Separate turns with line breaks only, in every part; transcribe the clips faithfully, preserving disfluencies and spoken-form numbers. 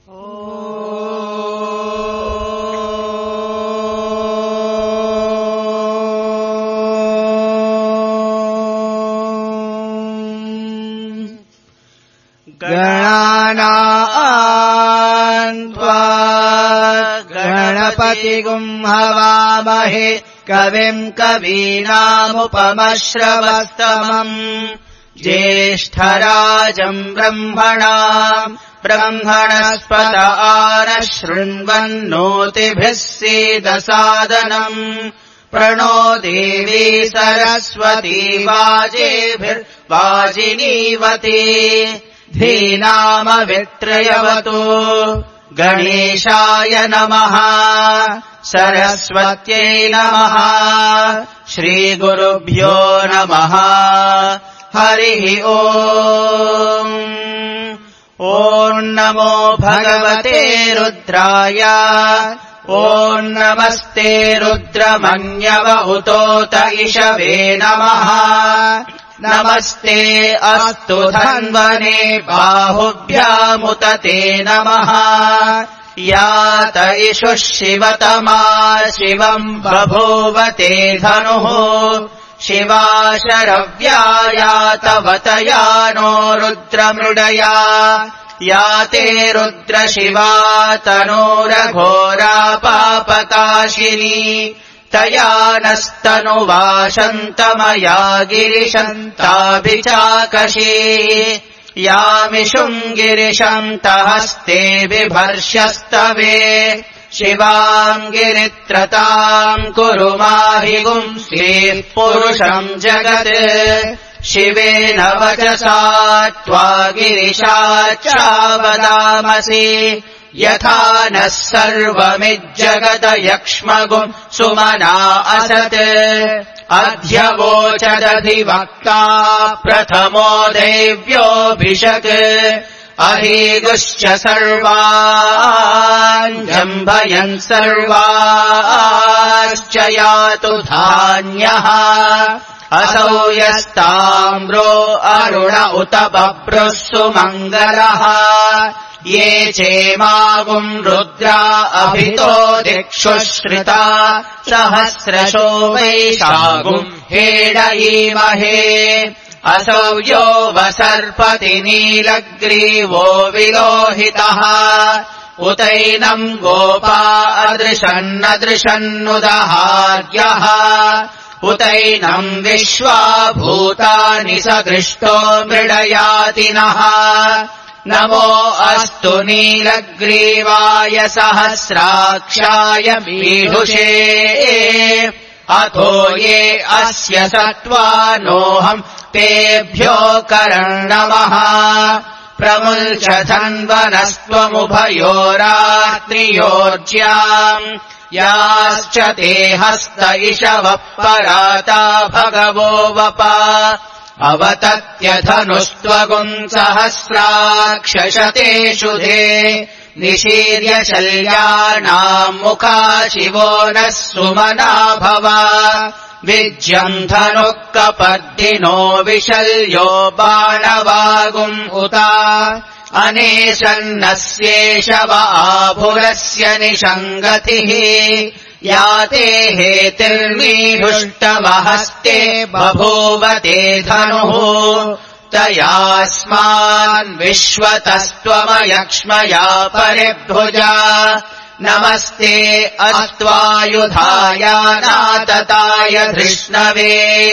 गणानाम् त्वा गणपतिगुम् हवामहे कविम् कवीनामुपमश्रवस्तमम् ज्येष्ठराजम् ब्रह्मणाम् ब्रह्मणस्पत आनः शृण्वन्नोतिभिः सीदसादनम् प्रणो देवी सरस्वती वाजेभिर्वाजिनीवती धीनामवित्रयवतु गणेशाय नमः सरस्वत्यै नमः श्रीगुरुभ्यो नमः हरिः ओम् ॐ नमो भगवते रुद्राय ॐ नमस्ते रुद्रमन्यव उतोत इषवे नमः नमस्ते अस्तु धन्वने बाहुभ्यामुत ते नमः यात इषुः शिवतमा शिवम् बभूव ते धनुः शिवा शरव्या यातवतया नो रुद्रमृडया याते रुद्रशिवा तनूरघोरा पापकाशिनी तया नस्तनुवाशन्तमया गिरिशन्ताभिचाकशी यामिषुम् गिरिशन्तहस्ते बिभर्ष्यस्तवे शिवाम् गिरित्रताम् कुरु माहिगुम् श्रीः पुरुषम् जगत् शिवेन वचसा त्वा गिरिशाच्चावदामसि यथा नः सर्वमिज्जगत यक्ष्मगुम् सुमना असत् अध्यवोचदधिवक्ता प्रथमो देव्योऽभिषक् अहीगुश्च सर्वान् जम्भयन् सर्वाश्च यातु धान्यः असौ यस्ताम्रो अरुण उत बभ्रुः सुमङ्गलः ये चेमागुम् रुद्रा अभितो दिक्षु श्रिता सहस्रशो वैशागुम् हेडयीमहे असौ यो वसर्पति नीलग्रीवो विलोहितः उतैनम् गोपा अदृशन्नदृशन्नुदहार्यः उतैनम् विश्वा भूतानि सदृष्टो मृडयातिनः नमो अस्तु नीलग्रीवाय सहस्राक्षाय मीढुषे अथो ये अस्य सत्त्वानोऽहम् तेभ्यो करन्नमः प्रमुल्च धन्वनस्त्वमुभयोरात्रियोर्ज्याम् याश्च ते हस्त इषवः पराता भगवो वपा अवतत्यधनुस्त्वगुम् सहस्राक्षशतेषु धे निशीर्य शल्यानाम् मुखा शिवो नः सुमना भव विज्यम् धनुः कपर्दिनो विशल्यो बाणवागुम् उता अनेशन्नस्येषव आभुरस्य निषङ्गतिः याते हेतिर्मीढुष्टमहस्ते बभूव ते धनुः तयास्मान् विश्वतस्त्वमयक्ष्मया परिभुजा नमस्ते अस्त्वायुधाय नातताय धृष्णवे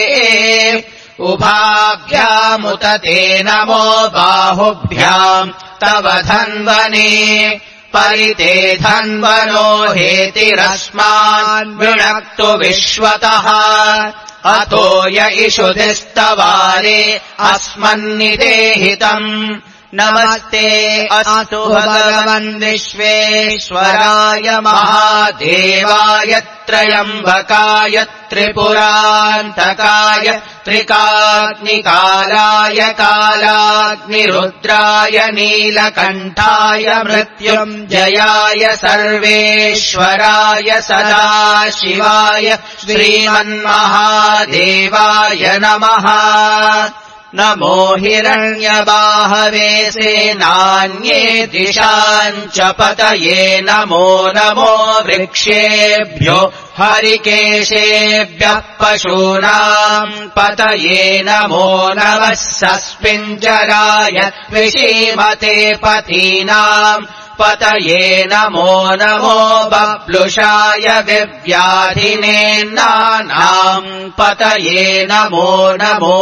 उभाभ्यामुत ते नमो बाहुभ्याम् तव धन्वने परिते धन्वनो हेतिरस्मान् वृणक्तु विश्वतः अतो य इषुधिस्तवारे अस्मन्निदेहितम् नमस्ते अस्तु भगवन् विश्वेश्वराय महादेवाय त्रयम्बकाय त्रिपुरान्तकाय त्रिकाग्निकालाय कालाग्निरुद्राय नीलकण्ठाय मृत्युञ्जयाय सर्वेश्वराय सदाशिवाय श्रीमन्महादेवाय नमः नमो हिरण्यबाहवे सेनान्ये दिशाम् च पतये नमो नमो वृक्षेभ्यो हरिकेशेभ्यः पशूनाम् पतये नमो नमः सस्मिञ्जराय विषीमते पतीनाम् पतये नमो नमो बब्लुषाय दिव्याधिनेन्नानाम् पतये नमो नमो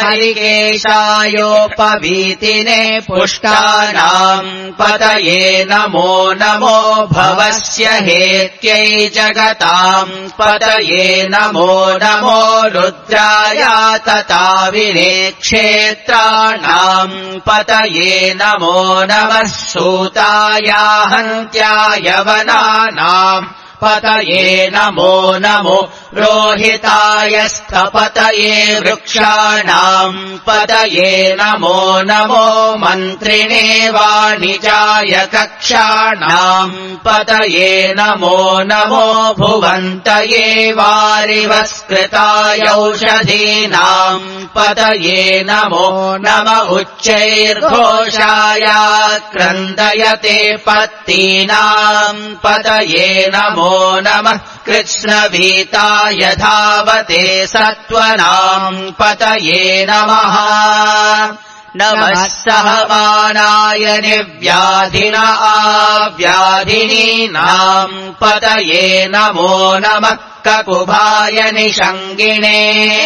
हरिकेशायोपवीतिने पुष्टानाम् पतये नमो नमो भवस्य हेत्यै जगताम् पतये नमो नमो रुद्राय तताविने क्षेत्राणाम् पतये नमो नमः सूताय हन्त्याय वनानाम् पतये नमो नमो रोहिताय स्थपतये वृक्षाणाम् पतये नमो नमो मन्त्रिणे वाणिजाय कक्षाणाम् पतये नमो नमो भुवन्तये वारिवस्कृताय औषधीनाम् पतये नमो नम उच्चैर्घोषाय क्रन्दयते पत्तीनाम् पतये नमो नमः कृष्णवीताय धावते सत्त्वनाम् पतये नमः नमः सहमानाय निर्व्याधिन आव्याधिनीनाम् पतये नमो नमः ककुभाय निषङ्गिणे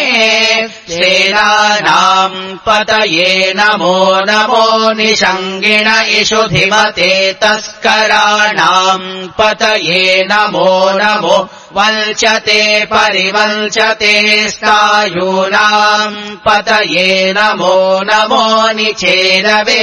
सेनानाम् पतये नमो नमो निषङ्गिण इषुधिमते तस्कराणाम् पतये नमो नमो वल्चते परिवल्चते स्तायूनाम् पतये नमो नमो निचेरवे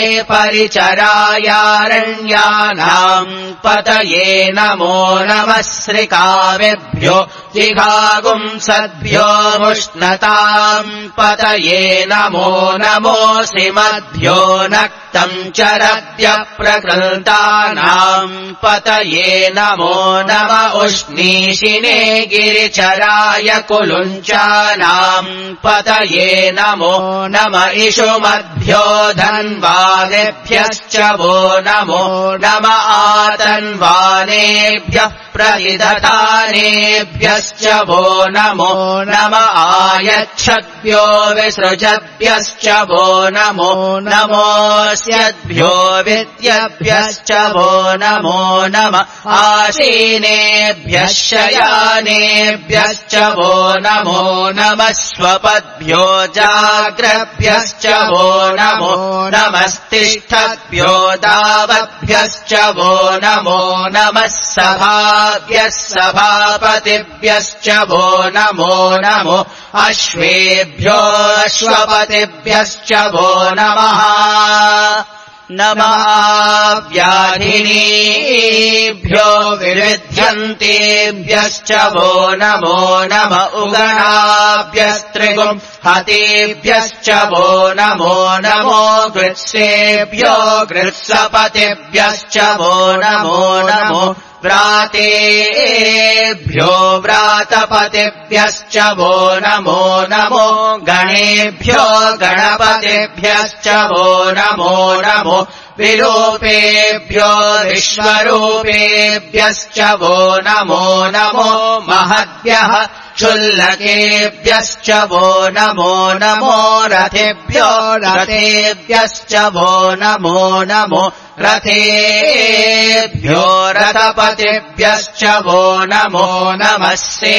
परिचरायारण्यानाम् पतये नमो नमः श्रिकावेभ्यो जिघागुंसद्भ्यो मुष्णताम् पतये नमो नमोऽसिमद्भ्यो नक्तम् चरद्य प्रकृतानाम् पतये नमो नम उष्णीषिने गिरिचराय कुलुञ्चानाम् पतये नमो नम इषुमद्भ्यो धन्वानेभ्यश्च वो नमो नम आतन्वानेभ्यः प्रतिदधानेभ्यश्च वो नमो नम आयच्छद्भ्यो विसृजद्भ्यश्च वो नमो नमोऽस्यद्भ्यो विद्यभ्यश्च वो नमो नम आसीनेभ्यः शयानेभ्यश्च वो नमो नमः स्वपद्भ्यो जाग्रभ्यश्च वो नमो नमस्तिष्ठद्भ्यो दावद्भ्यश्च वो नमो नमः सभाभ्यः सभापतिभ्यश्च वो नमो नमो अश्वेभ्यो अश्वपतिभ्यश्च वो नमः नमः व्याधिनीभ्यो विविध्यन्तेभ्यश्च वो नमो नम उगणाभ्यस्त्रिगुम् हतेभ्यश्च वो नमो नमो गृत्सेभ्यो गृत्सपतिभ्यश्च वो नमो नमो व्रातेभ्यो व्रातपतिभ्यश्च वो नमो नमो गणेभ्यो गणपतिभ्यश्च वो नमो नमो विरूपेभ्यो विश्वरूपेभ्यश्च वो नमो नमो महद्भ्यः क्षुल्लकेभ्यश्च वो नमो नमो रथेभ्यो रथेभ्यश्च वो नमो नमो रथेभ्यो रथपतिभ्यश्च वो नमो नमः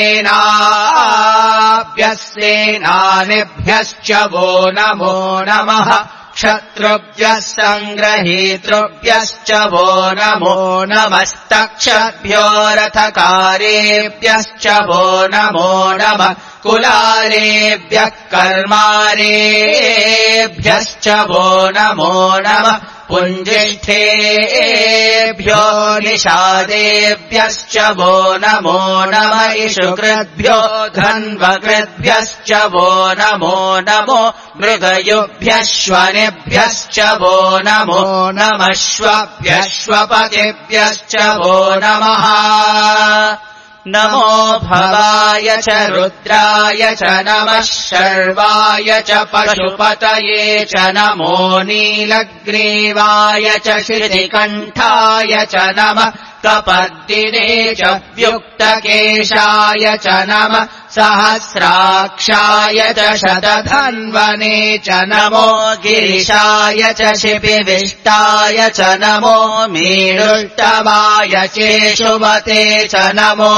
सेनाभ्यः सेनानिभ्यश्च वो नमो नमः क्षत्रुभ्यः सङ्ग्रहीतृभ्यश्च वो नमो नमस्तक्षभ्यो रथकारेभ्यश्च वो नमो नमः कुलारेभ्यः कर्मारेभ्यश्च वो नमो नमः पुञ्जिष्ठेभ्यो निषादेभ्यश्च वो नमो नम इषुकृद्भ्यो धन्वकृद्भ्यश्च वो नमो नमो मृगयुभ्यश्वनेभ्यश्च वो नमो नमश्वभ्यश्वपतिभ्यश्च वो नमः नमो भवाय च रुद्राय च नमः शर्वाय च पशुपतये च नमो नीलग्रीवाय च श्रीकण्ठाय च नमः कपर्दिने च व्युक्तकेशाय च नमः सहस्राक्षाय च शतधन्वने च नमो गिरिशाय च शिपिविष्टाय च नमो मीडुष्टवाय चेशुमते च नमो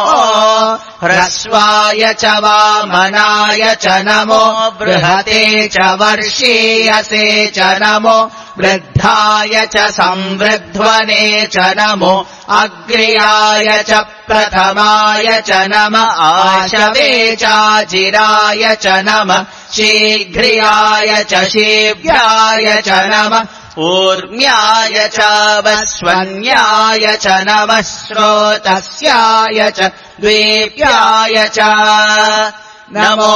ह्रस्वाय च वामनाय च नमो बृहते च वर्षीयसे च नमो वृद्धाय च संवृध्वने च नमो अग्र्याय च प्रथमाय च नमः आशवे चाजिराय च नमः शीघ्र्याय च शीघ्राय च नमः ऊर्म्याय च वस्वन्याय च नमः श्रोतस्याय च द्वीप्याय च नमो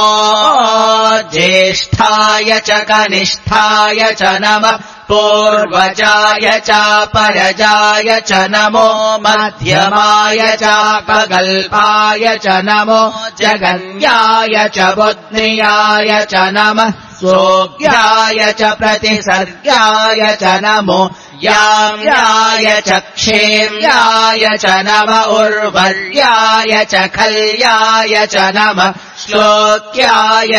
ज्येष्ठाय च कनिष्ठाय च नमः पूर्वजाय च परजाय च नमो मध्यमाय च कल्पाय च नमो जगन्याय च बुद्ध्याय च नमः सोऽभ्याय च प्रतिसर्गाय च नमो याम्याय च क्षेम्याय च नमः उर्वर्याय च खल्याय च नमः श्लोक्याय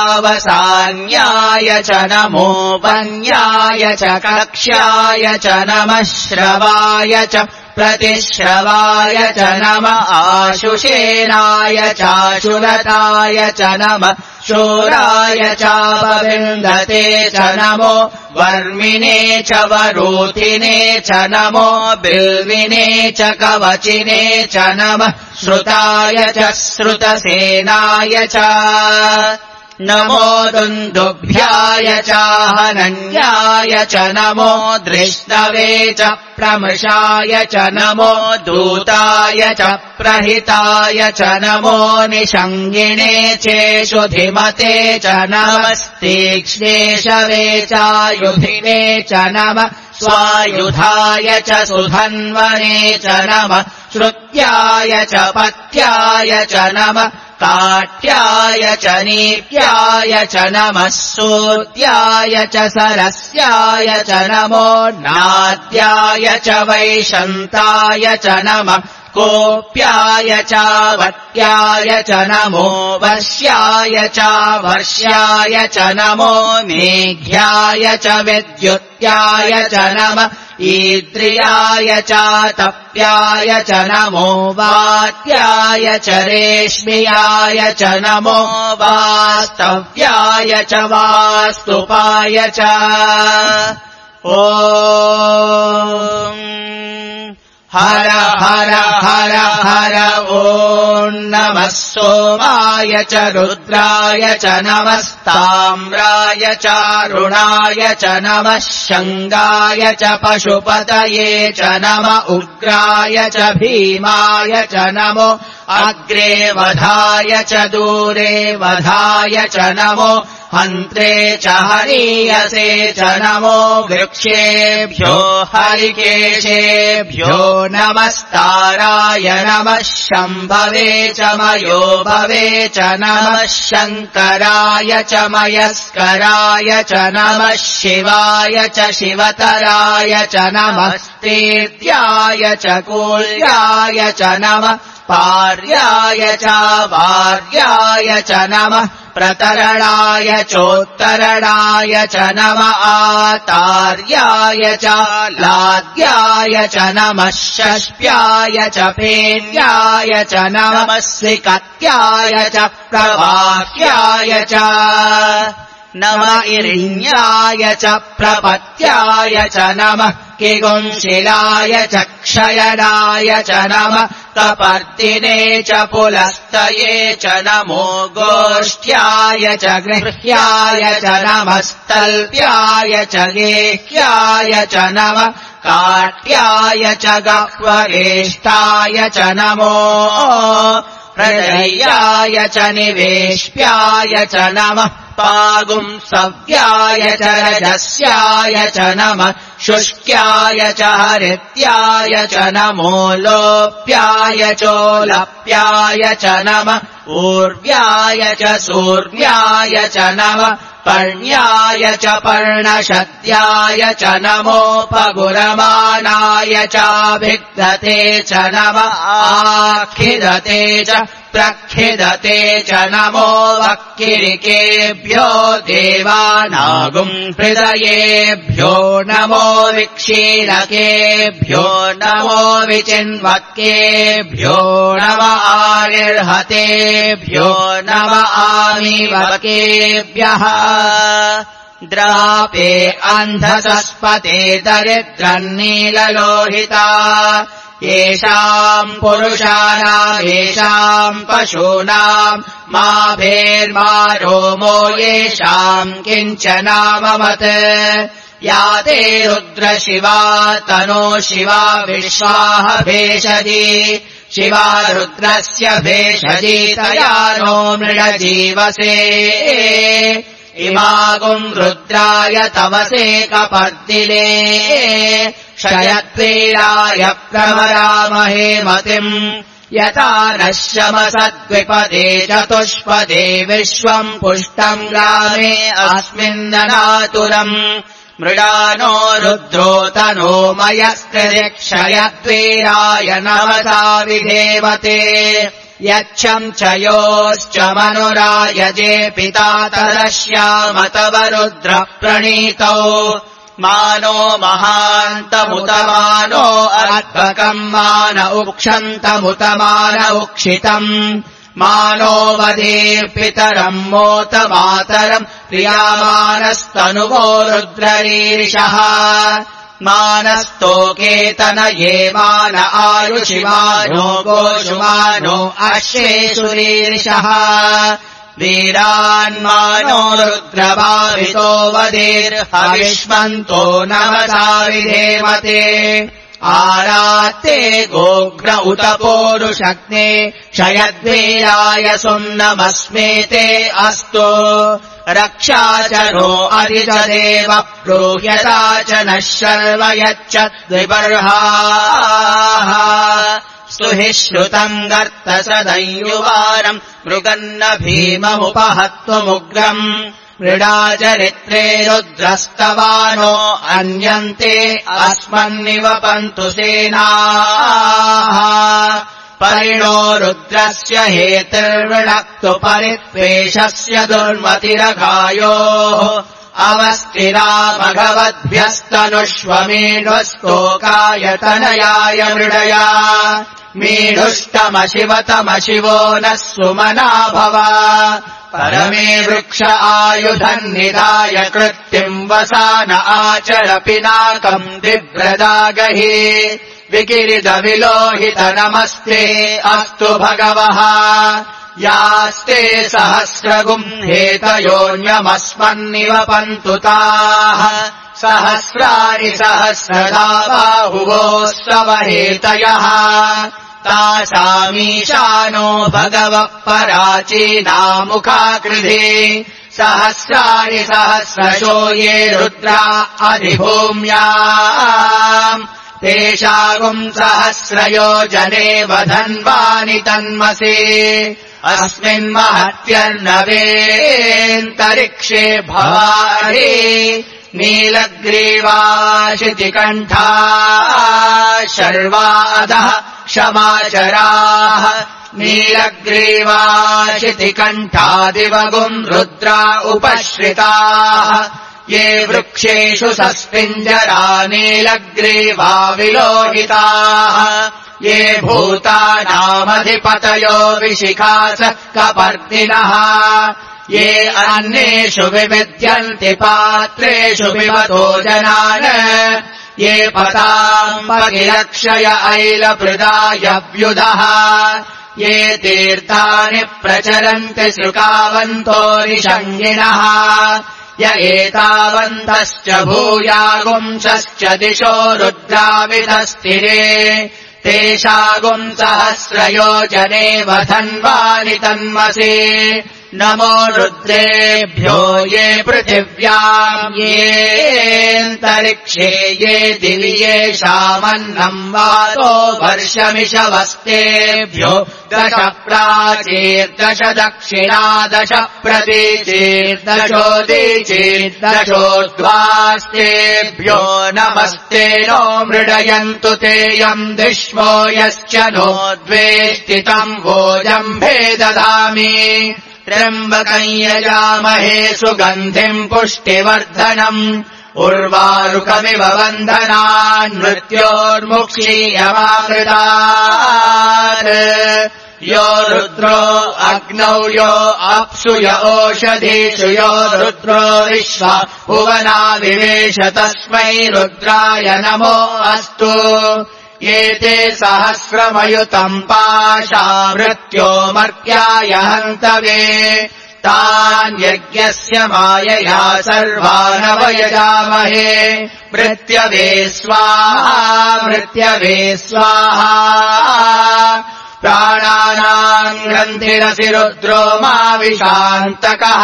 चावसान्याय च नमो वन्याय च कक्ष्याय च नमः श्रवाय च प्रतिश्रवाय च नमः आशुषेणाय चाशुरताय च नमः शूराय चापविन्दते च नमो वर्मिणे च वरूथिने च नमो बिल्विने च कवचिने च नमः श्रुताय च श्रुतसेनाय च नमो दुन्दुभ्याय चाहनन्याय च नमो दृष्णवे च प्रमृषाय च नमो दूताय च प्रहिताय च नमो निषङ्गिणे चेषुधिमते च नमस्तीक्ष्णेशवे चायुधिने च नमः स्वायुधाय च सुधन्वने च नमः श्रुत्याय च पत्याय च नमः काट्याय च नीप्याय च नमः सूत्याय च सरस्याय च नमो नाद्याय च वैशन्ताय च नमः कोप्याय च वत्याय च नमो वश्याय च वर्ष्याय च नमो मेघ्याय च विद्युत्याय च नमः ईद्रियाय च तप्याय च नमो वात्याय च रेश्मियाय च नमो वास्तव्याय च वास्तुपाय च ॐ हर हर हर हर ॐ नमः सोमाय च रुद्राय च नमस्ताम्राय चारुणाय च नमः शङ्गाय च पशुपतये च नमः उग्राय च भीमाय च नमो अग्रे वधाय च दूरे वधाय च नमो हन्त्रे च हरीयसे च नमो वृक्षेभ्यो हरिकेशेभ्यो नमस्ताराय नमः शम्भवे च मयोभवे च नमः शङ्कराय च मयस्कराय च नमः शिवाय च शिवतराय च नमस्तेत्याय च कूल्याय च नमः पार्याय च वार्याय च नमः प्रतरणाय चोत्तरणाय च नमः आतार्याय च लाद्याय च नमः षष्प्याय च फेन्याय च नमः सिकत्याय च प्रवाह्याय च नमः इरिण्याय च प्रपत्याय च नमः किगुंशिलाय च क्षयणाय च नमः कपर्दिने च पुलस्तये च नमो गोष्ठ्याय च गृह्याय च नमस्तल्प्याय च गेह्याय च नमः काट्याय च गह्वरेष्ठाय च नमो प्रलयाय च निवेश्याय च नमः पागुम् सव्याय च रजस्याय च नमः शुष्क्याय च हरित्याय च नमो लोप्याय चोलप्याय च नमः ऊर्व्याय च सूर्व्याय च नमः पर्ण्याय च पर्णशद्याय च नमोपगुरमाणाय चाभिद्दते च नमः आखिदते च प्रखिदते च नमो वक्किरिकेभ्यो देवानागुम् हृदयेभ्यो नमो विक्षीणकेभ्यो नमो विचिन्वक्केभ्यो नम आनिर्हतेभ्यो नम आमिवकेभ्यः द्रापे अन्धसस्पते दरिद्रन्नीललोहिता येषाम् पुरुषाणाम् येषाम् पशूनाम् मा भेर्मा रोमो येषाम् किञ्चनाममत् या ते रुद्रशिवा तनो शिवा विश्वाः भेषजी शिवा रुद्रस्य भेषजी तया नो मृडजीवसे इमागुम् रुद्राय तवसे कपर्दिले शयत्वीराय प्रवरामहे मतिम् यथा नः शमसद्विपदे चतुष्पदे विश्वम् पुष्टम् ग्रामे अस्मिन्ननातुरम् मृडानो रुद्रो तनो मयस्त्रिक्षयद्वीराय नमसा विधेवते यच्छम् च योश्च मनुरायजे पिता तदश्याम तव रुद्र प्रणीतौ मानो महान्तमुतमानो अर्भकम् मान उक्षन्तमुतमान उक्षितम् मानो वधेर्पितरम् मोत मातरम् प्रियामानस्तनुवो रुद्ररीरिषः मानस्तोकेतनये मान आयुषिमानो गोषुमानो अश्वेषुरीरिषः वीरान्मानो रुद्रभावितो वधेर्हविष्मन्तो नमसा विधेमते आरात्ते गोघ्न उत पोरुषग्ने क्षयद्वीराय सुम्नमस्मेते अस्तु रक्षा च नो अधिजदेव प्रोह्यता च नः शर्व यच्च द्विबर्हाः स्तुहि श्रुतम् गर्तसदयुवारम् मृगन्न भीममुपहत्वमुग्रम् मृडाचरित्रे रुद्रस्तवानो अन्यन्ते अस्मन्निवपन्तु सेनाः परिणो रुद्रस्य हेतिर्वृणक्तु परित्वेषस्य दुर्मतिरघायोः अवस्थिरा भगवद्भ्यस्तनुष्वमेणुस्तोकाय तनयाय मृडया मीढुष्टमशिवतमशिवो नः सुमना भव परमे वृक्ष आयुधम् निधाय कृत्तिम् वसान आचर पिनाकम् दिव्रदागहि विकिरिदविलोहित नमस्ते अस्तु भगवः यास्ते सहस्रगुम् हेतयोऽन्यमस्मन्निवपन्तु ताः सहस्राणि सहस्रदा बाहुवोस्तव हेतयः तासामीशानो भगवः पराचीनामुखाकृधे सहस्राणि सहस्रशो ये रुद्रा अधिभूम्याम् तेषागुम् सहस्रयोजने वधन्वानि तन्मसे अस्मिन्महत्यर्णवेऽन्तरिक्षे भवानि नीलग्रीवाशितिकण्ठा शर्वादः क्षमाचराः नीलग्रीवाशितिकण्ठादिवगुम् रुद्रा उपश्रिताः ये वृक्षेषु सस्पिञ्जरा नीलग्रीवा विलोहिताः ये भूतानामधिपतयो विशिखास कपर्दिनः ये अन्येषु विविद्यन्ति पात्रेषु पिबतो जनान् ये पताम् पगिलक्षय ऐलपृदायव्युधः ये तीर्थानि प्रचरन्ति सृकावन्तो निषङ्गिणः य एतावन्तश्च भूयागुंसश्च दिशो रुद्राविधस्थिरे तेषागुम् सहस्रयोजने वधन्वानि तन्मसे नमो रुद्रेभ्यो ये पृथिव्याम् येऽन्तरिक्षे ये दिवि येषामन्नम् वातो वर्षमिषवस्तेभ्यो दश प्राचीर्दश दक्षिणा दश प्रतीचीर्दशोदीचीर्दशोद्वास्तेभ्यो नमस्ते नो मृडयन्तु तेऽयम् दिश्वो यश्च नो द्वेष्टितम् वोजम्भे ददामि त्र्यम्बकम् यजामहे सुगन्धिम् पुष्टिवर्धनम् उर्वारुकमिव बन्धनान् मृत्योर्मुक्षीयमामृतात् यो रुद्रो अग्नौ यो अप्सु य ओषधीषु यो रुद्रो विश्वा भुवना विवेश तस्मै रुद्राय नमो अस्तु एते सहस्रमयुतम् पाशा मृत्यो मर्त्याय हन्तवे तान् यज्ञस्य मायया सर्वानवयजामहे मृत्यवे स्वाहा मृत्यवे स्वाहा प्राणानाम् ग्रन्थिरसि रुद्रो मा विशान्तकः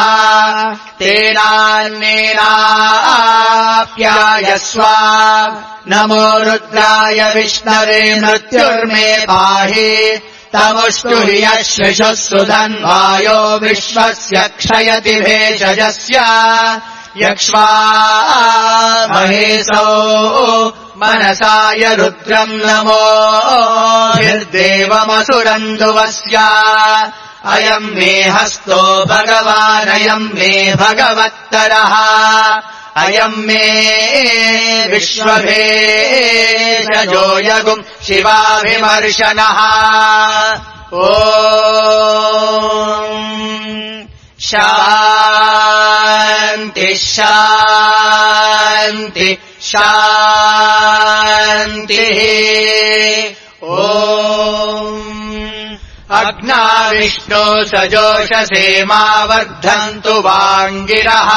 तेनान्नेनाप्यायस्व नमो रुद्राय विष्णवे मृत्युर्मे पाहि तमुष्टु हि यश्विषुः सुधन्वायो विश्वस्य क्षयति भेषजस्य यक्ष्वा महेशौ मनसाय रुद्रम् नमो भिर्देवमसुरन्दुवस्य अयम् मे हस्तो भगवानयम् मे भगवत्तरः अयम् मे विश्वभेषजो यगुम् शिवाभिमर्शनः ॐ शान्ति शान्ति शान्तिः ॐ अग्ना विष्णो सजोषसे मा वर्धन्तु वाङ्गिरः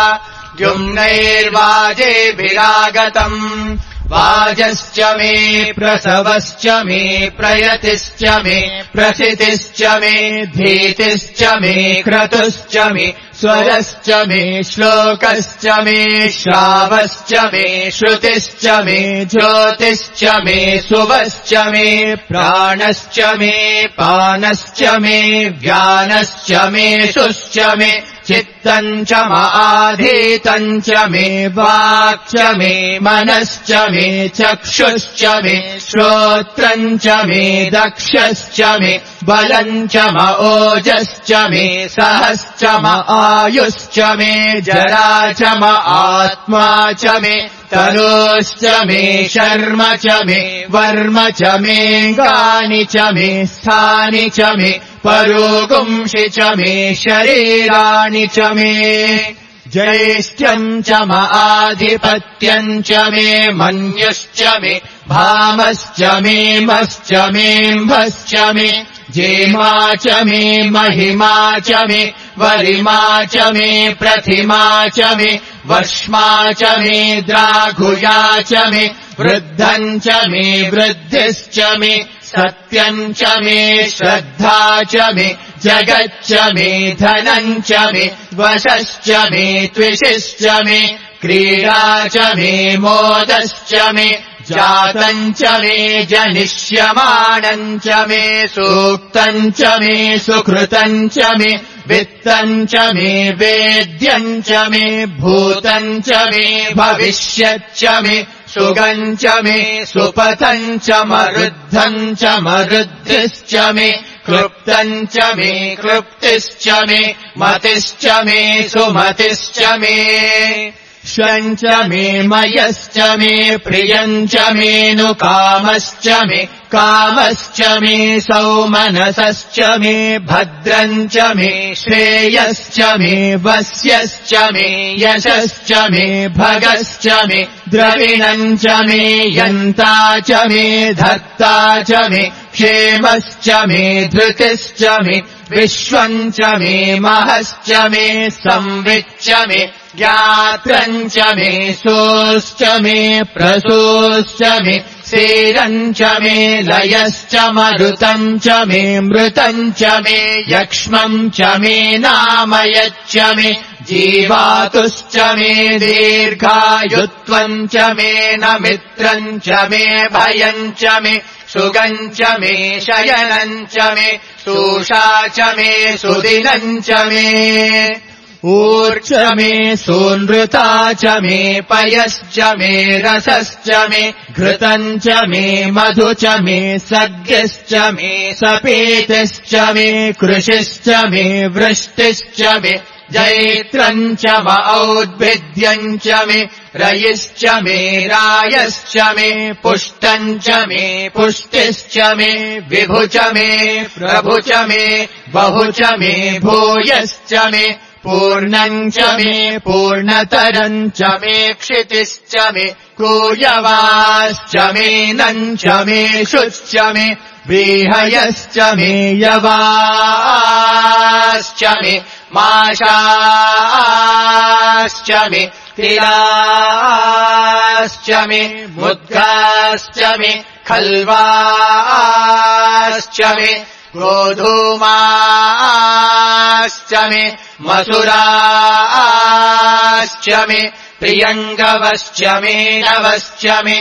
द्युम्नैर्वाजेभिरागतम् वाजश्च मे प्रसवश्च मे प्रयतिश्च मे प्रसितिश्च मे धीतिश्च मे क्रतुश्च मे स्वरश्च मे श्लोकश्च मे श्रावश्च मे श्रुतिश्च मे ज्योतिश्च मे सुवश्च मे प्राणश्च मे पानश्च मे व्यानश्च मे सुश्च मे चित्तम् च माधीतम् च मे वाक् च मे मनश्च मे चक्षुश्च मे श्रोत्रम् च मे दक्षश्च मे बलम् च म ओजश्च मे सहश्च म आयुश्च मे जरा च म आत्मा च मे तनोश्च मे शर्म च मे वर्म च मेऽङ्गानि च मे स्थानि च मे परोगुंषि च मे शरीराणि च मे ज्येष्ठ्यम् च म आधिपत्यम् च मे मन्युश्च मे भामश्च मे मश्च मेऽम्भश्च मे जेमा च मे महिमा च मे वरिमा च मे प्रतिमा च मे वश्मा च मे द्राघुया च मे वृद्धम् च मे वृद्धिश्च मे सत्यम् च मे श्रद्धा च मे जगच्च मे धनम् च मे वशश्च मे त्विषिश्च मे क्रीडा च मे मोदश्च मे जातम् च मे जनिष्यमाणम् च मे सूक्तम् च मे सुकृतम् च मे वित्तम् च मे वेद्यम् च मे भूतम् च मे भविष्यच्च मे सुगम् च मे सुपथम् च मरुद्धम् च मरुद्धिश्च मे क्लृप्तम् च मे क्लृप्तिश्च मे मतिश्च मे सुमतिश्च मे श्वम् च मे मयश्च मे प्रियम् च मेऽनुकामश्च मे कामश्च मे सौमनसश्च मे भद्रम् च मे श्रेयश्च मे वस्यश्च मे यशश्च मे भगश्च मे द्रविणम् च मे यन्ता च मे धत्ता च मे क्षेमश्च मे धृतिश्च मे विश्वम् च मे महश्च मे संविच्च मे ज्ञात्रम् च मे सोश्च मे प्रसोश्च मे सेरम् च मे लयश्च मरुतम् च मे मृतम् च मे यक्ष्मम् च मे नामयच्च मे जीवातुश्च मे दीर्घायुत्वम् च मे न मित्रम् च मे भयम् च मे सुगम् च मे शयनम् च मे सूषा च मे सुदिनम् च मे ऊर्च मे सूनृता च मे पयश्च मे रसश्च मे घृतम् च मे मधु च मे सद्यश्च मे सपेतिश्च मे कृषिश्च मे वृष्टिश्च मे जैत्रम् च म औद्भिद्यम् च मे रयिश्च मे रायश्च मे पुष्टम् च मे पुष्टिश्च मे विभु च मे प्रभु च मे बहु च मे भूयश्च मे पूर्णम् च मे पूर्णतरम् च मे क्षितिश्च मे कूयवाश्च मे नम् च मे शुश्च मे व्रीहयश्च मे यवाश्च मे माशाश्च मे तिलाश्च मे मुद्गाश्च मे खल्वाश्च मे गोधूमाश्च मे मसुराश्च मे प्रियङ्गवश्च मे नवश्च मे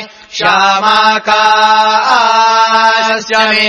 श्यामाकाश्च मे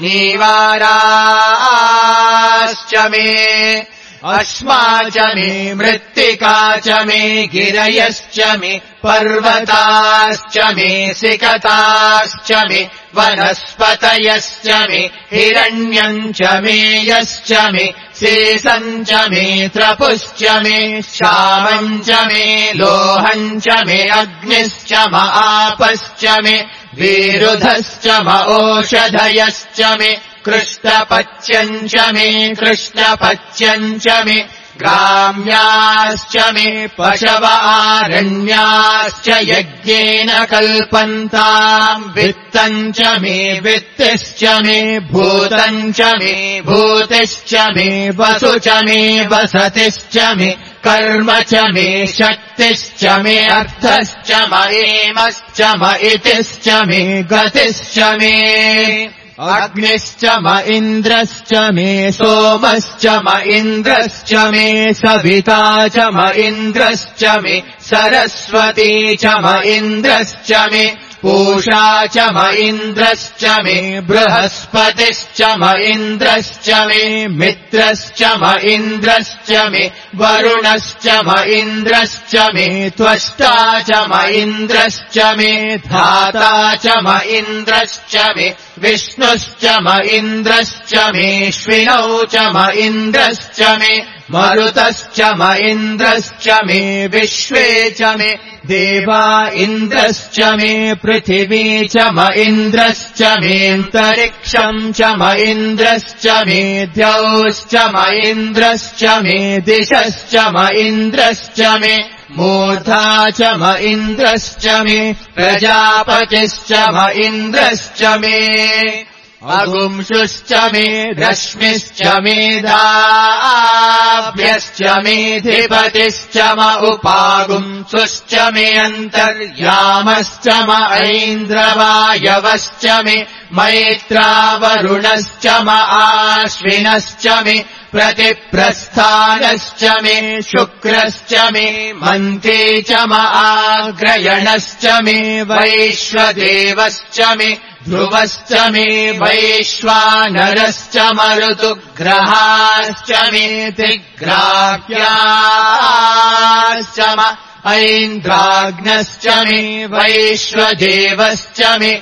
नीवाराश्च मे अश्मा च मे मृत्तिका च मे गिरयश्च मे पर्वताश्च मे सिकताश्च मे वनस्पतयश्च मे हिरण्यम् च मे यश्च मे शेषम् च मे त्रपुश्च मे श्यामम् च मे लोहम् च मे अग्निश्च म आपश्च मे विरुधश्च म ओषधयश्च मे कृष्णपच्यम् च मे कृष्णपच्यम् च मे ग्राम्याश्च मे पशव आरण्याश्च यज्ञेन कल्पन्ताम् वित्तम् च मे वित्तिश्च मे भूतम् च मे भूतिश्च मे वसु च मे वसतिश्च मे कर्म च मे शक्तिश्च मे अर्थश्च म एमश्च म इतिश्च मे गतिश्च मे अग्निश्च म इन्द्रश्च मे सोमश्च म इन्द्रश्च मे सविता च म इन्द्रश्च मे सरस्वती च म इन्द्रश्च मे पूषा च म इन्द्रश्च मे बृहस्पतिश्च म इन्द्रश्च मे मित्रश्च म इन्द्रश्च मे वरुणश्च म इन्द्रश्च मे त्वष्टा च म इन्द्रश्च मे धाता च म इन्द्रश्च मे विष्णुश्च म इन्द्रश्च मेऽश्विनौ च म इन्द्रश्च मे मरुतश्च म इन्द्रश्च मे विश्वे च मे देवा इन्द्रश्च मे पृथिवी च म इन्द्रश्च मेऽन्तरिक्षम् च म इन्द्रश्च मे द्यौश्च म इन्द्रश्च मे दिशश्च म इन्द्रश्च मे मूर्धा च म इन्द्रश्च मे प्रजापतिश्च म इन्द्रश्च मे अगुंशुश्च मे रश्मिश्च मेधाभ्यश्च मेऽधिपतिश्च म उपागुंसुश्च मे अन्तर्यामश्च म ऐन्द्रवायवश्च मे मैत्रावरुणश्च म आश्विनश्च मे प्रतिप्रस्थानश्च मे शुक्रश्च मे मन्ते च म आग्रयणश्च मे वैश्वदेवश्च मे ध्रुवश्च मे वैश्वानरश्च मरुतुग्रहाश्च मे तिग्राह्याश्च म ऐन्द्राग्नश्च मे वैश्वदेवश्च मे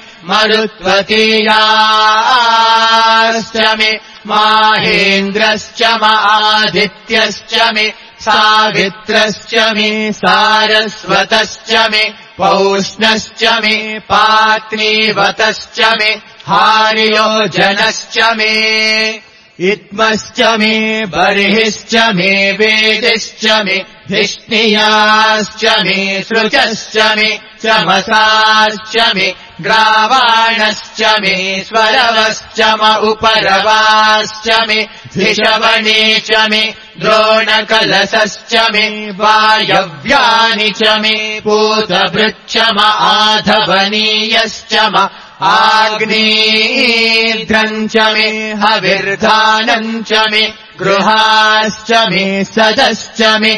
मरुत्वतीयाश्च मे माहेन्द्रश्च म आदित्यश्च मे सावित्रश्च मे सारस्वतश्च मे पौष्णश्च मे पात्नीवतश्च मे हार्योजनश्च मे इत्मश्च मे बर्हिश्च मे वेदिश्च मे धिष्णियाश्च मे सृजश्च मे चमसाश्च मे ग्रावाणश्च मे स्वरवश्च म उपरवाश्च मे धिषवणे च मे द्रोणकलशश्च मे वायव्यानि च मे पूतभृच्च म आधवनीयश्च म आग्नेय्ध्रम् च मे हविर्धानम् च मे गृहाश्च मे सदश्च मे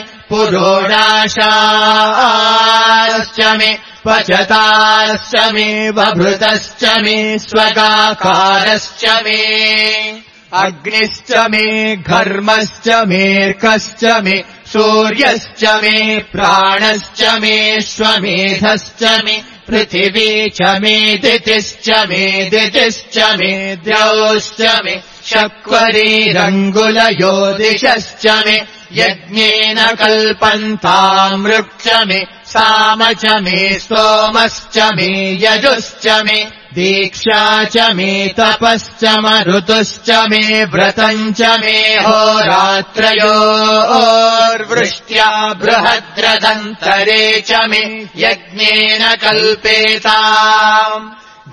पुरोडाशाश्च मे पचताश्च मे बभृतश्च मे स्वगाकारश्च मे अग्निश्च मे घर्मश्च मेऽर्कश्च मे सूर्यश्च मे प्राणश्च मे श्वमेधश्च मे पृथिवी च मे दितिश्च मे दितिश्च मे द्यौश्च मे शक्वरीरङ्गुलयो दिशश्च मे यज्ञेन कल्पन्ताम् वृक्ष मे साम च मे सोमश्च मे यजुश्च मे दीक्षा च मे तपश्च मरुतुश्च मे व्रतम् च मे होरात्रयोर्वृष्ट्या बृहद्रदन्तरे च मे यज्ञेन कल्पेताम्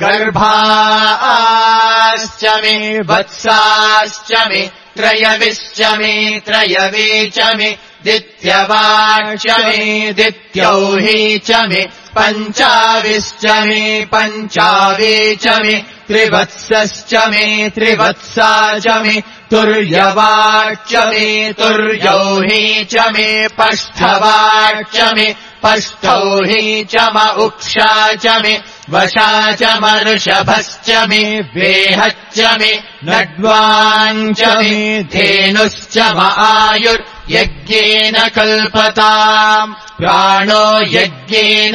गर्भाश्च मे वत्साश्च मे त्रयविश्च मे त्रयवे च मे दित्यवाच्च मे दित्यौही च मे पञ्चाविश्च मे पञ्चावे च मे त्रिवत्सश्च मे त्रिवत्सा च मे तुर्यवाच्च मे तुर्यौही च मे पष्ठवाच्च मे पष्ठौही च म उक्षा च मे वशा च मर्षभश्च मे वेहच्च मे नड्वाञ्च मे धेनुश्च म आयुर्यज्ञेन कल्पताम् प्राणो यज्ञेन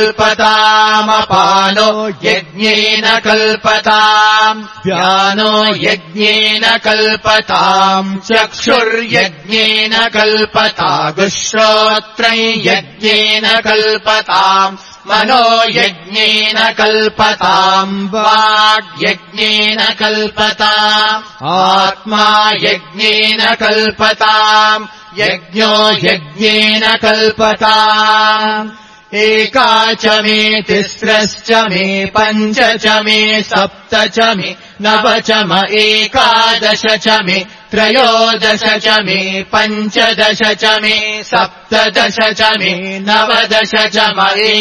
कल्पतामपानो यज्ञेन कल्पताम् व्यानो यज्ञेन कल्पताम् चक्षुर्यज्ञेन कल्पतागुश्रोत्रम् यज्ञेन कल्पताम् मनो यज्ञेन कल्पताम् वाग्यज्ञेन कल्पताम् आत्मा यज्ञेन कल्पताम् यज्ञो यज्ञेन कल्पताम् एका च मे तिस्रश्च मे पञ्च च मे सप्त च मे नव च म एकादश च मे त्रयोदश च मे पञ्चदश च मे सप्तदश च मे नवदश च म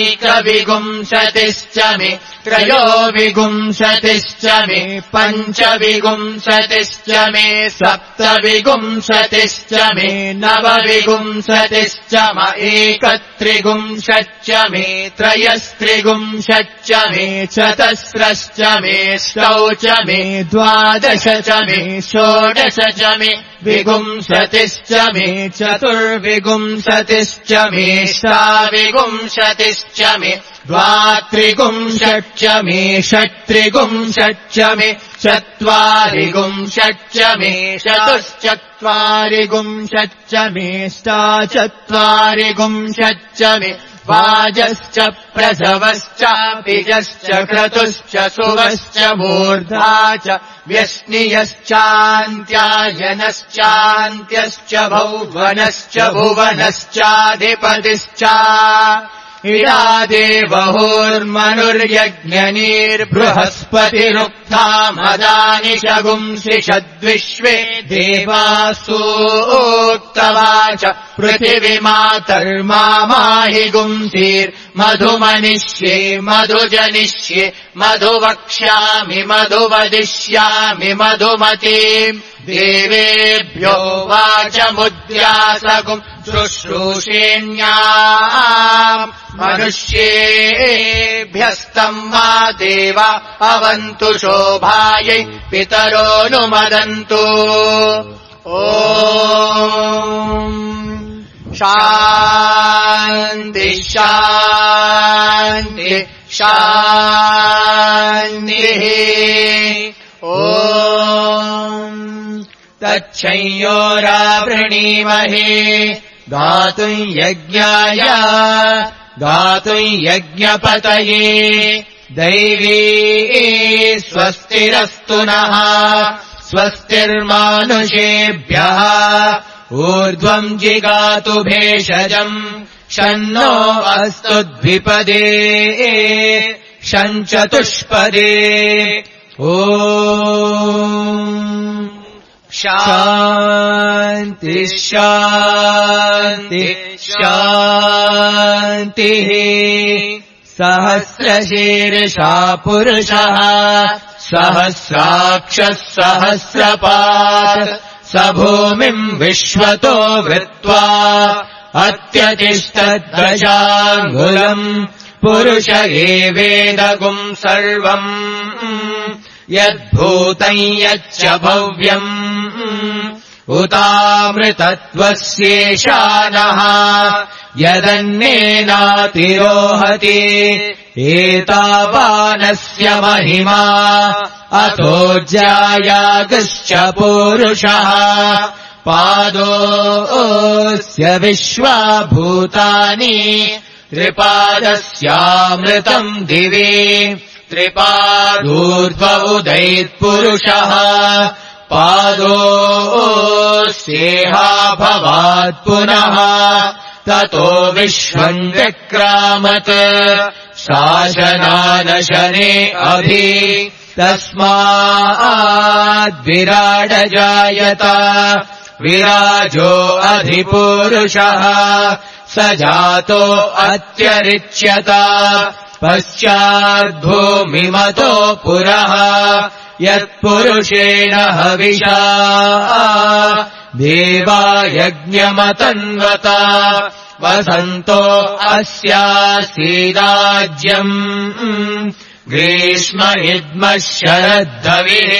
एकविंशतिश्च मे त्रयोविंशतिश्च मे पञ्चविंशतिश्च मे सप्तविंशतिश्च मे नवविंशतिश्च म एकत्रिंशच्च मे त्रयस्त्रिंशच्च मे चतस्रश्च मे षष्टौ च मे द्वादश च मे षोडश च मे विंशतिश्च मे चतुर्विंशतिश्च मे षाविंशतिश्च मे द्वात्रिंशच्च मे षट्त्रिंशच्च मे चत्वारिंशच्च मे चतुश्चत्वारिंशच्च मे अष्टाचत्वारिंशच्च मे वाजश्च प्रसवश्चापिजश्च क्रतुश्च सुवश्च मूर्धा च व्यश्नियश्चान्त्यायनश्चान्त्यश्च भौवनश्च भुवनश्चाधिपतिश्च इडादेवहोर्मनुर्यज्ञनीर्बृहस्पतिरुक्था मदानि शगुंसि षद्विश्वे देवासूक्तवाच पृथिवीमातर्माहि गुंसीर्मधुमनिष्ये मधुजनिष्ये मधुवक्ष्यामि मधुवदिष्यामि मधुमतीम् देवेभ्यो वाचमुद्यासगुम् शुश्रूषेण्याम् मनुष्येभ्यस्तम् मा देवा अवन्तु शोभायै पितरोऽनुमदन्तु ॐ शान्ति शान्ति शान्तिः ॐ तच्छंयोरावृणीमहे गातुम् यज्ञाय गातुम् यज्ञपतये दैवी स्वस्तिरस्तु नः स्वस्तिर्मानुषेभ्यः ऊर्ध्वम् जिगातु भेषजम् शन्नो अस्तु द्विपदे शञ्चतुष्पदे ॐ शान्ति शान्ति शान्तिः सहस्रशीर्षा पुरुषः सहस्राक्षः सहस्रपात् स भूमिम् विश्वतो वृत्वा अत्यतिष्ठद्दशाङ्गुलम् पुरुष एवेदगुम् सर्वम् यद्भूतम् यच्च भव्यम् उतामृतत्वस्येषानः यदन्येनातिरोहति एतावानस्य महिमा अतो ज्यायागश्च पूरुषः पादोऽस्य विश्वाभूतानि त्रिपादस्यामृतम् दिवि त्रिपादूर्ध्व उदैत्पुरुषः पादोऽस्येहाभवात् पुनः ततो विश्वम् विक्रामत् शासनानशने अभि तस्माद्विराडजायत विराजो अधिपुरुषः स जातो अत्यरिच्यत पश्चाद्भूमिमतो पुरः यत्पुरुषेण हविषा देवा यज्ञमतन्वत वसन्तो अस्यासीदाज्यम् ग्रीष्म इद्मः शरद्धविः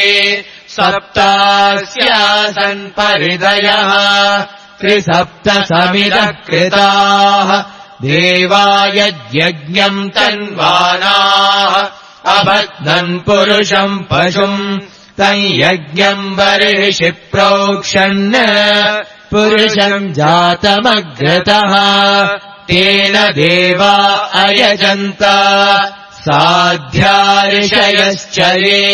सप्तास्यासन् परिदयः त्रिसप्तसमिदः कृताः देवा यज्ञम् तन्वानाः अबध्नन् पुरुषम् पशुम् तम् यज्ञम् बर्हिषि प्रोक्षन् पुरुषम् जातमग्रतः तेन देवा अयजन्त साध्या ऋषयश्चरे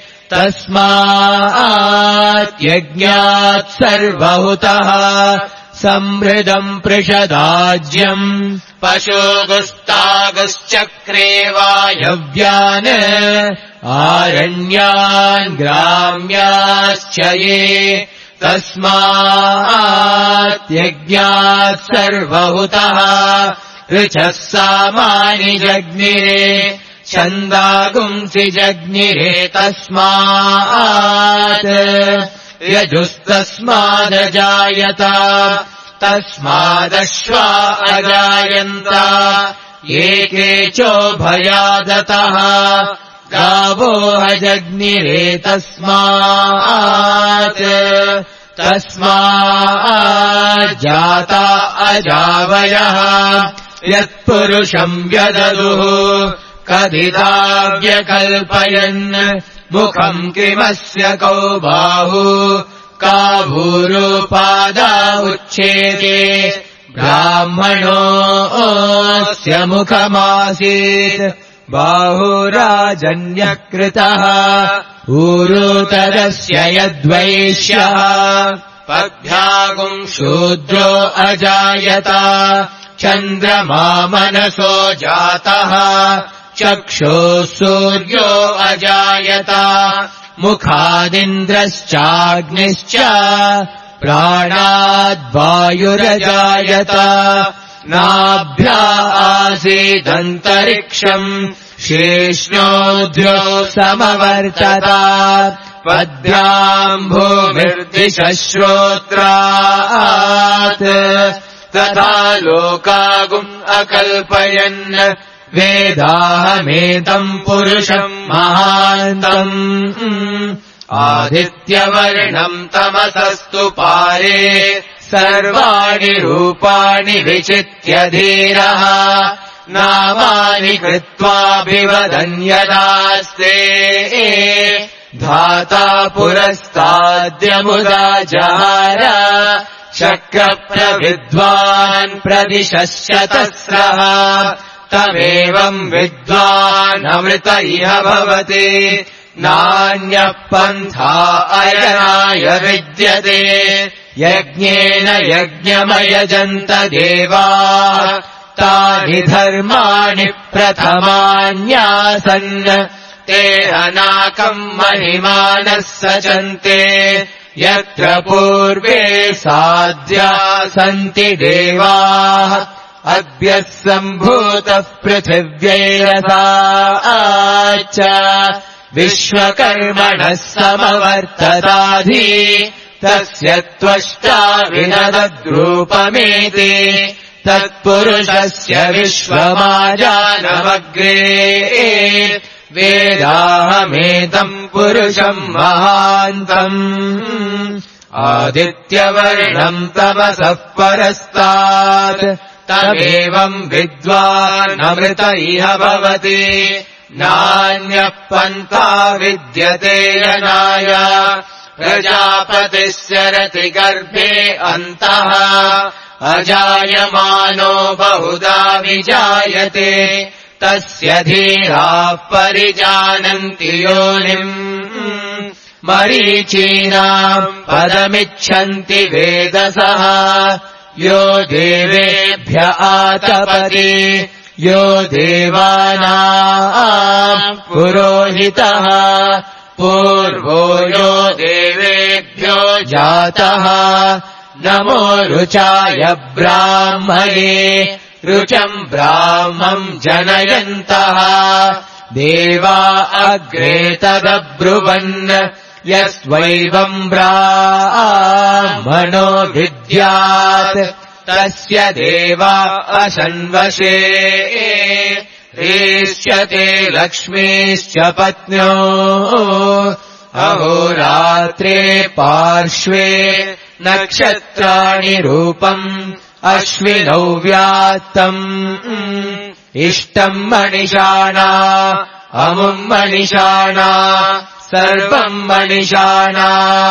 तस्मात् यज्ञात् सर्वहुतः समृदम् पृषदाज्यम् पशुगुस्तागुश्चक्रे वायव्यान् आरण्यान् ग्राम्याश्च ये तस्मात् यज्ञात् सर्वहुतः ऋचः सामानि जग्निरे छन्दागुंसि जग्निरे तस्मात् यजुस्तस्मादजायत तस्मादश्वा अजायन्त एके चोभयादतः गावो अजग्निरे तस्मात् तस्माज्जाता अजावयः यत्पुरुषम् व्यददुः कदिदाव्यकल्पयन् मुखम् किमस्य कौ बाहु का भूरुपादा उच्येते ब्राह्मणोऽस्य मुखमासीत् बाहुराजन्यकृतः ऊरुतरस्य यद्वैश्यः पद्भ्यागुम् शूद्रो अजायत चन्द्रमा मनसो जातः चक्षुः सूर्यो अजायत मुखादिन्द्रश्चाग्निश्च प्राणाद्वायुरजायत नाभ्या आसीदन्तरिक्षम् शेष्णोऽद्यो समवर्तत पद्भ्याम् भूमिर्दिशः श्रोत्रात् तथा लोकागुम् अकल्पयन् वेदाहमेतम् पुरुषम् महान्तम् आदित्यवर्णम् तमसस्तु पारे सर्वाणि रूपाणि विचित्य धीरः नामानि कृत्वाभिवदन्यदास्ते धाता पुरस्ताद्यमुदा जहार शक्रप्रविद्वान् प्रदिशः शतस्रः तमेवम् विद्वान् अमृत इह भवति नान्यः पन्था अयनाय विद्यते यज्ञेन यज्ञमयजन्त देवाः तानि धर्माणि प्रथमान्यासन् ते अनाकम् महिमानः सचन्ते यत्र पूर्वे साध्या सन्ति देवाः अद्य सम्भूतः पृथिव्यैरसा च विश्वकर्मणः समवर्तताधि तस्य त्वष्टा विनदद्रूपमेति तत्पुरुषस्य विश्वमाजानमग्रे वेदाहमेतम् पुरुषम् महान्तम् आदित्यवर्णम् तमसः परस्तात् तमेवम् विद्वानमृत इह भवति नान्यः पन्था विद्यते यनाय प्रजापतिस्य रतिगर्भे अन्तः अजायमानो बहुधा विजायते तस्य धीराः परिजानन्ति योनिम् मरीचीनाम् पदमिच्छन्ति वेदसः यो देवेभ्य आतपति यो देवानाम् पुरोहितः पूर्वो यो देवेभ्यो जातः नमो रुचाय ब्राह्मणे रुचम् ब्राह्मम् जनयन्तः देवा अग्रे तदब्रुवन् यस्वैवम् ब्राह्मणो विद्यात् तस्य देवा अशन्वशे ह्रीष्यते लक्ष्मीश्च पत्न्यो अहोरात्रे पार्श्वे नक्षत्राणि रूपम् अश्विनौ व्यात्तम् इष्टम् मणिषाणा अमुम् मणिषाणा सर्वम् मणिषाणा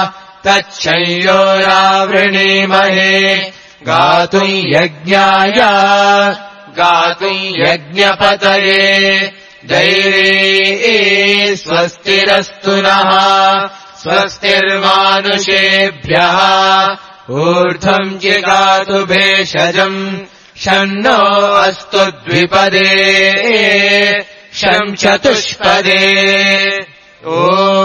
तच्छयोरावृणीमहे गातुम् यज्ञाय गातुम् यज्ञपतये दैवे स्वस्तिरस्तु नः स्वस्तिर्मानुषेभ्यः ऊर्ध्वम् जिगातु भेषजम् शन्नो अस्तु द्विपदे शं चतुष्पदे ॐ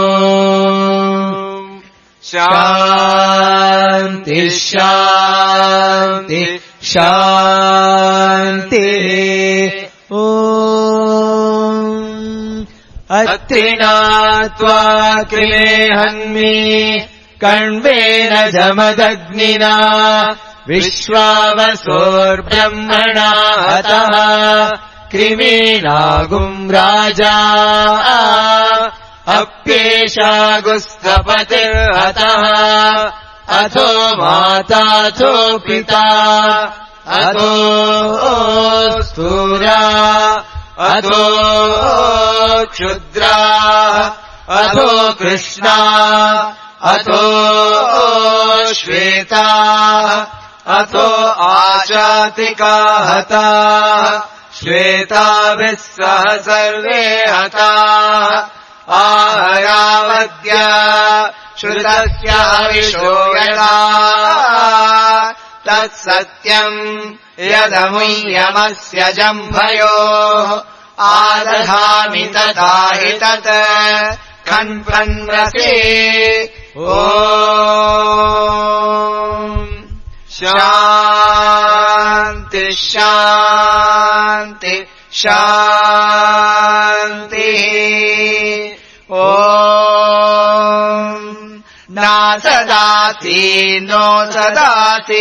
शान्ति शान्ति शान्तिः ॐ अत्रिनात्वा क्रिमेहन्मि कण्वेन जमदग्निना विश्वावसोर्ब्रह्मणा हतः कृमीनागुम् राजा अप्येषागुस्तपतिर्हतः अथो माताथो पिता अथो स्थूरा अथो क्षुद्रा अथो कृष्णा अथो श्वेता अथो आशातिका हता श्वेताभिः सह सर्वे हता आहरावद्य श्रुतस्य हविषो यदा तत्सत्यम् यदमुह्यमस्य जम्भयोः आदधामि तथा हि तत् खन्वन्वसे ॐ शान्ति शान्ति शान्तिः ॐ नासदासि नो सदासि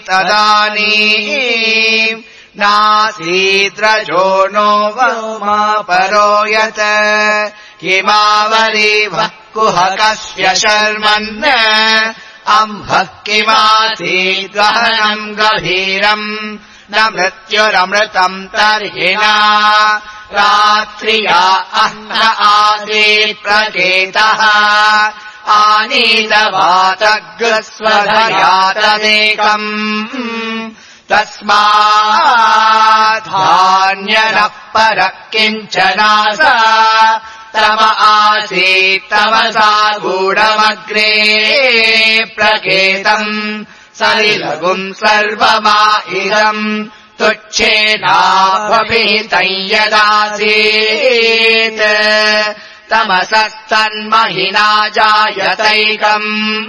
तदानीम् नासीद्रजो नो वमा परो यत् किमावरीवः कुहकस्य शर्मन् अम्भः किमासीद्गहनम् गभीरम् न मृत्युरमृतम् तर्हिणा रात्र्या अह्न आसीत् प्रकेतः आनीतवातग्रस्वधयातदेकम् तस्माद्धान्यनः परः किञ्चनासा तम आसीत् तमसा गूढमग्रे प्रकेतम् सलिलगुम् सर्वमा इदम् तुच्छेनाभभिहितं यदासीत् तमसस्तन्महिना जायतैकम्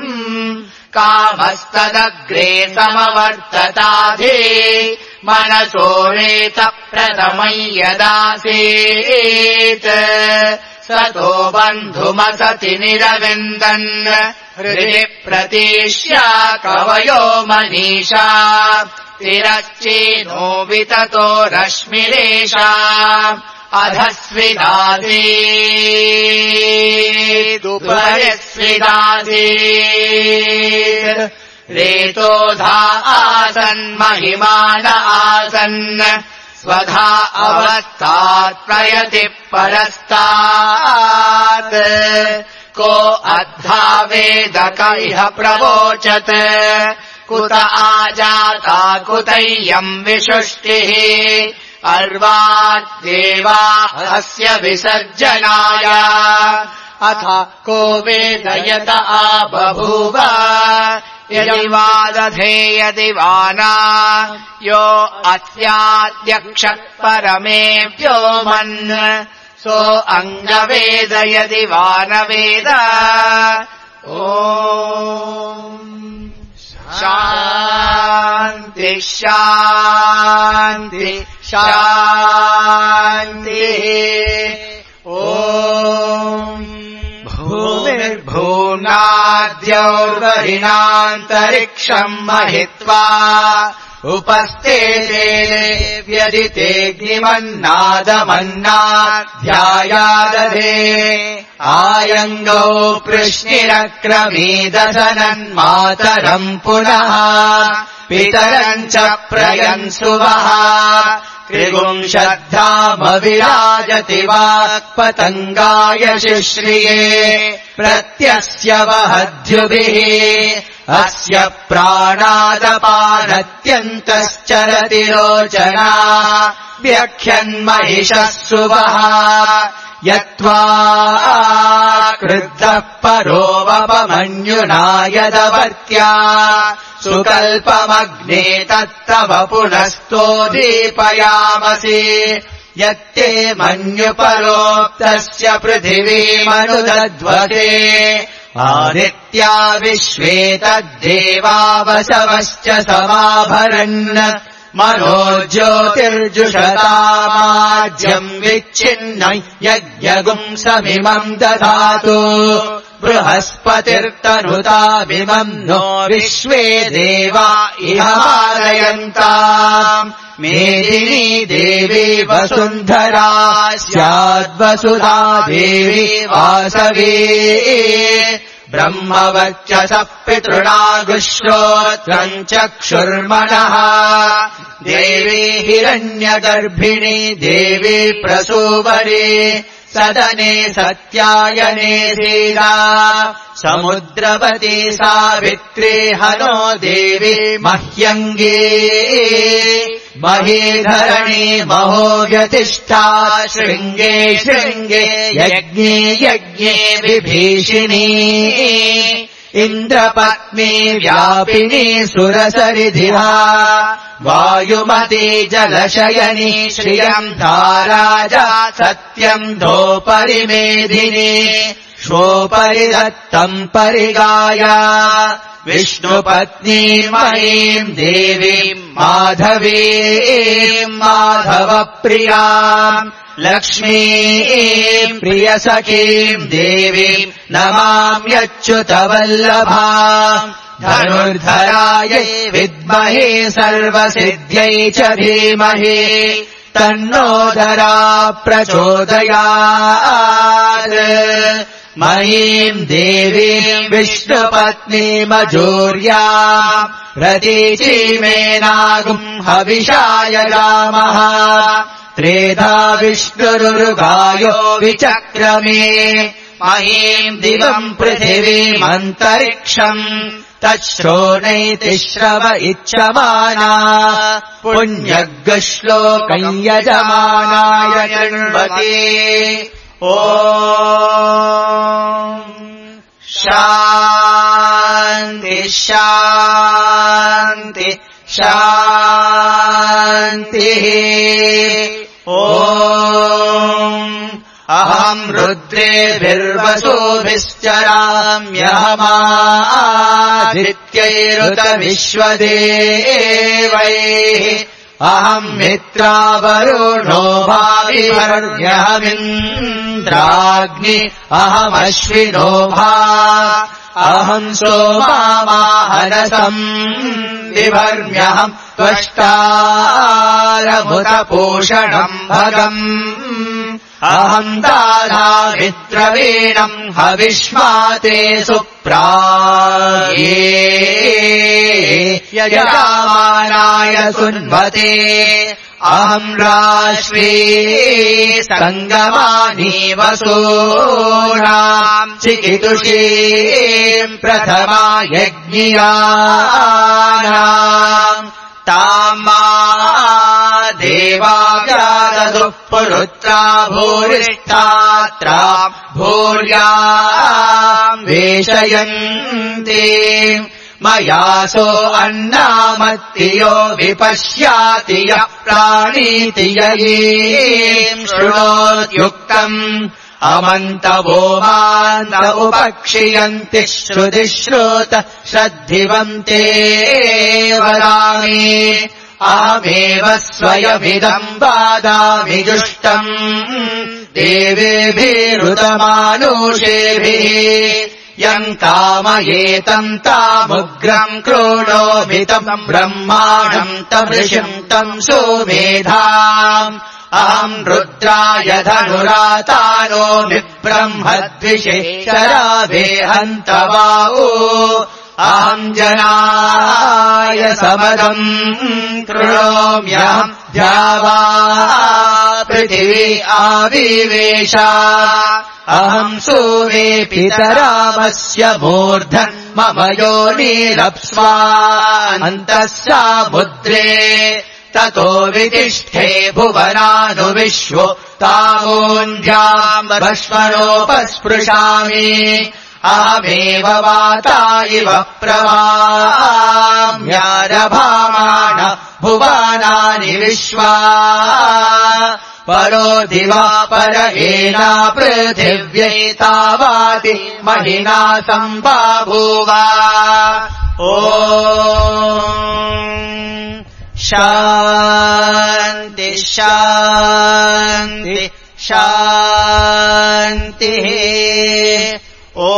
कामस्तदग्रे समवर्तताधि मनसो रेतप्रथमं यदासीत् सतो बन्धुमसति निरविन्दन् हृदि प्रतीष्य कवयो मनीषा तिरश्चीनो विततो रश्मिरेषा अधस्विदासीदुपरिस्विदासीत् रेतोधा आसन् महिमान आसन् स्वधा अवस्थात् प्रयति परस्तात् को अद्धा वेद क इह प्रवोचत् कुत आजाता कुतैयम् विशुष्टिः अर्वाद्देवा अस्य विसर्जनाय अथ को वेदयत आबभूव यदि वा दधे यदि वा न यो अस्याद्यक्षः परमेभ्यो मन् सो अङ्गवेद यदि वा न वेद ॐ शान्ति शान्ति शान्तिः ॐ भूमिर्भूम्नाद्यौर्वरिणान्तरिक्षम् महित्वा उपस्तेते व्यदितेऽग्निमन्नादमन्नाध्यायादधे आयङ्गौ पृश्निरक्रमीदशनन्मातरम् पुनः पितरम् च प्रयन्सुवः त्रिगुंशद्धामविराजति वाक्पतङ्गाय शिश्रिये प्रत्यस्य वहद्युभिः अस्य प्राणादपानत्यन्तश्चरति लोचना व्यख्यन्महिषः सुवः यत्त्वा क्रुद्धः परोवपमन्युना यदवर्त्या सुकल्पमग्ने तत्तव पुनस्तोदीपयामसि यत्ते मन्युपरोक्तस्य पृथिवीमनुदध्वसे आदित्या विश्वे तद्देवा वसवश्च समाभरन् मनो ज्योतिर्जुषतामाज्यम् विच्छिन्न यज्ञगुंसमिमम् दधातु बृहस्पतिर्तनुतामिमम् नो विश्वे देवा इह मारयन्ताम् मेदिनी देवी वसुन्धरा स्याद्वसुधा देवी वासवी ब्रह्मवर्चसः पितृणागुश्रोत्रम् चक्षुर्मणः देवी हिरण्यगर्भिणी देवी प्रसूवरी सदने सत्यायने सीता समुद्रवती सावित्री हनो देवी मह्यङ्गी महीधरणी महोव्यतिष्ठा शृङ्गे शृङ्गे यज्ञे यज्ञे विभीषिणी इन्द्रपत्नी व्यापिनी सुरसरिधिहा वायुमती जलशयनी श्रियम् धाराजा सत्यम् धोपरिमेधिनी शोपरि दत्तम् परिगाया विष्णुपत्नी मयीम् देवीम् माधवीम् माधवप्रियाम् लक्ष्मीम् प्रियसखीम् देवीम् नमाम्यच्युतवल्लभाम् धनुर्धरायै विद्महे सर्वसिद्ध्यै च धीमहि तन्नोदरा प्रचोदयात् मयीम् देवीम् विष्णुपत्नीमजूर्या प्रतीचीमेनागुम् हविषाय रामः त्रेधा विष्णुरुगायो विचक्रमे महीम् दिवम् पृथिवीमन्तरिक्षम् तच्छ्रोणैतिश्रव इच्छमाना पुण्यग्श्लोकम् यजमानाय कृण्वते ॐ शान्ति शान्ति शान्तिः। ॐ अहम् रुद्रेभिर्वसुभिश्चराम्यहमादित्यैरुत विश्वदेवैः अहम् मित्रावरुणो भाविपर्यहमिन्द्राग्नि अहमश्विनो भा अहम् सोमामाहनसम् विभर्म्यहम् त्वष्टारमुतपोषणम् भगम् अहम् दाधामित्रवीणम् हविष्माते सुप्राये यजमानाय सुन्वते अहम् राश्वी सङ्गमानि वसूनाम् चिकितुषीम् प्रथमा यज्ञियानाम् तामा देवाव्याददुः पुरुत्रा भूरिष्ठात्रा भूर्याम् वेशयन्ति मयासो अन्नामत्तियो विपश्याति यः प्राणीति ययीम् शृणोत्युक्तम् अमन्तवो मान्त उपक्षियन्ति श्रुतिश्रुत श्रद्धिवन्ते वदामि अहमेव स्वयमिदम् वादामि जुष्टम् देवेभिरुदमानुषेभिः यम् कामयेतम् तामुग्रम् क्रोणोमि तम् ब्रह्माणम् तमृषिम् तम् सोमेधाम् अहम् रुद्राय धनुरातानोमि ब्रह्मद्विषे शरावे हन्तवाओ अहम् जनाय समदम् कृणोम्यहम् द्यावा पृथिवी आविवेश अहम् सोमे पितरामस्य मूर्धन् मम योनिरप्स्वान्तः सामुद्रे ततो वितिष्ठे भुवनानुविश्वो तामोऽन्ध्याम् भस्मनोपस्पृशामि अहमेव वाता इव प्रवाम्यारभामाण भुवनानि विश्वा परो दिवा पर एना पृथिव्यै तावाति महिना सम्बभूव ॐ शान्ति शान्ति शान्तिः। ॐ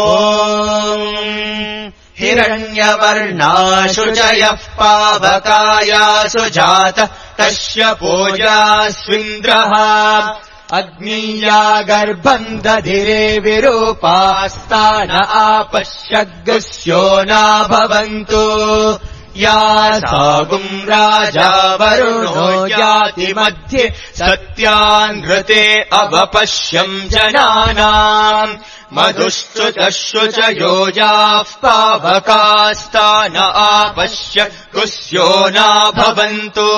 हिरण्यवर्णाशु च यः पावकायासु जातः तस्य पूजास्विन्द्रः अग्नीया गर्भम् दधिरे विरूपास्तान आपश्यग्स्यो न भवन्तु या सागुम् राजा वरुणो याति मध्ये सत्यानृते अवपश्यम् जनानाम् मधुश्चुतश्चु च योजाः पावकास्तान आपश्य कुस्यो न भवन्तु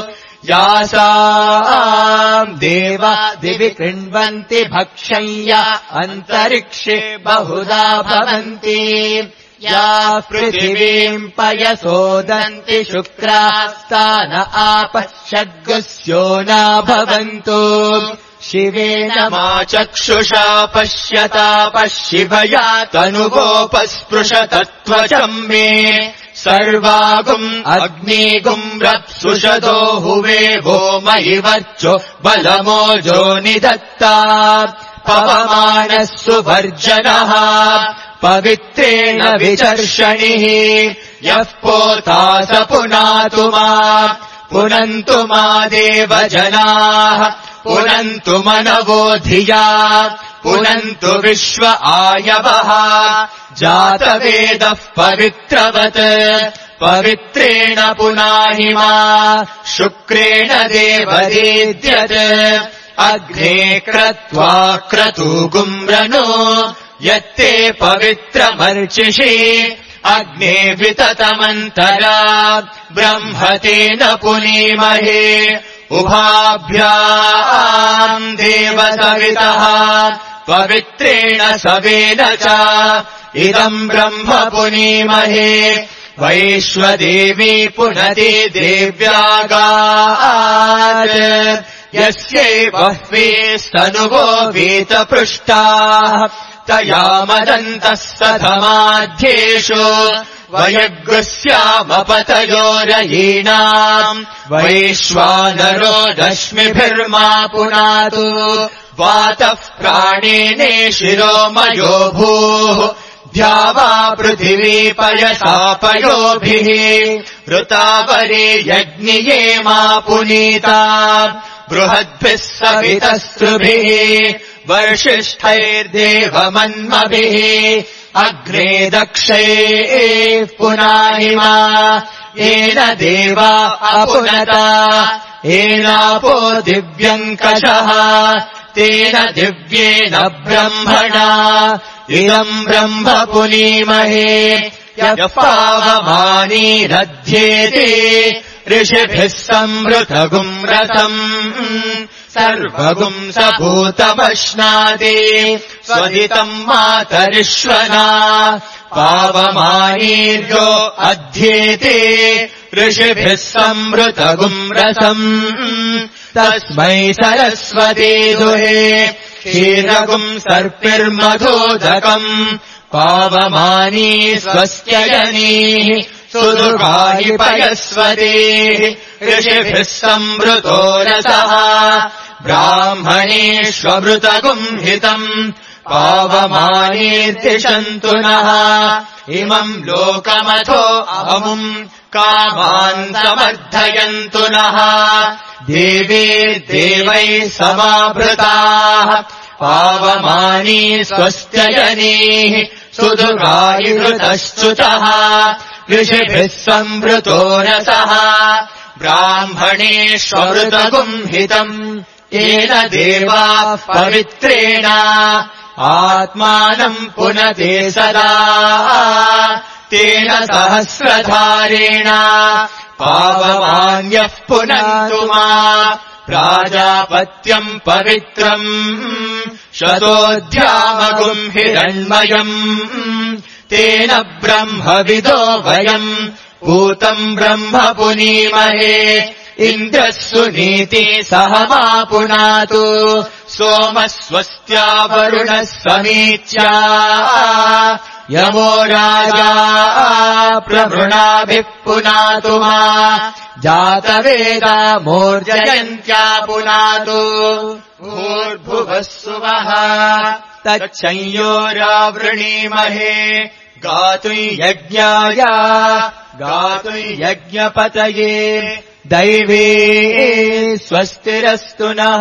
यासाम् देवा दिवि कृण्वन्ति भक्षय्य अन्तरिक्षे बहुधा भवन्ति या पृथिवीम् पयसोदन्ति शुक्रास्तान आपश्यग्स्यो न भवन्तु शिवेन मा चक्षुषा पश्यताप शिवया तनुगोपस्पृशतत्वचम् मे सर्वागुम् अग्निगुम् रप्सुषदो हुवे वो मयि वर्चो बलमोजो निदत्ता पवमानः सुवर्जनः पवित्रेण विचर्षणिः यः पोता स पुनातु मा पुनन्तु मा देवजनाः पुनन्तु मनवो धिया पुनन्तु विश्व आयवः जातवेदः पवित्रवत् पवित्रेण पुनाहि मा शुक्रेण देवदेद्यत् अग्ने क्रत्वा क्रतुगुम्रनो यत्ते पवित्रमर्चिषि अग्ने विततमन्तरा ब्रह्मतेन पुनीमहे उभाभ्याम् देवसवितः पवित्रेण सवेन च इदम् ब्रह्म पुनीमहे वैश्वदेवी पुनति देव्यागात् यस्यै बह्वीस्तनुवो वीतपृष्टाः तया मदन्तः सधमाध्येषु वयग्स्यामपतयोरयीणाम् वैश्वानरो रश्मिभिर्मा पुनातु वातः प्राणेने शिरोमयो भूः द्यावा पृथिवी पयसा पयोभिः ऋतावरे यज्ञिये मा पुनीता बृहद्भिः सवितस्तृभिः वर्षिष्ठैर्देवमन्मभिः अग्ने दक्षैः पुनाहिमा येन देवा अपुनता येनापो दिव्यङ्कषः तेन दिव्येन ब्रह्मणा इदम् ब्रह्म पुनीमहे यः पावमानीरध्येते ऋषिभिः संवृतगुम् रथम् सर्वगुम् सभूतमश्नाति स्वदितम् मातरिश्वना पावमानीर्यो अध्येते ऋषिभिः संवृतगुम् रथम् तस्मै सरस्वती दुहे क्षीरगुम् सर्पिर्मधोदकम् पावमानी स्वस्त्ययनीः सुदुर्गाहि पयस्वतीः ऋषिभिः संवृतो रसः ब्राह्मणेष्वमृतगुम् हितम् पावमानीर्तिषन्तु नः इमम् लोकमथो अमुम् कामान् समर्थयन्तु नः देवीर्देवैः समावृताः पावमानी स्वस्त्ययनीः सुदुर्गाहि हृतश्च्युतः ऋषिभिः संवृतो रसः ब्राह्मणेष्वमृतगुम् हितम् येन देवाः पवित्रेण आत्मानम् पुनते सदा तेन सहस्रधारेण पावमान्यः पुनन्तु मा प्राजापत्यम् पवित्रम् शतोऽध्यामगुम् हिरण्मयम् तेन ब्रह्मविदो वयम् पूतम् ब्रह्म पुनीमहे इन्द्रः सुनीति सह मा पुनातु सोमः स्वस्त्या वरुणः समीच्या यमो राजा प्रवृणाभिः पुनातु मा जातवेदा मोर्जयन्त्या पुनातु भूर्भुवः सुवः तच्छंयोरावृणीमहे गातुम् यज्ञाय गातुम् यज्ञपतये दैवे स्वस्तिरस्तु नः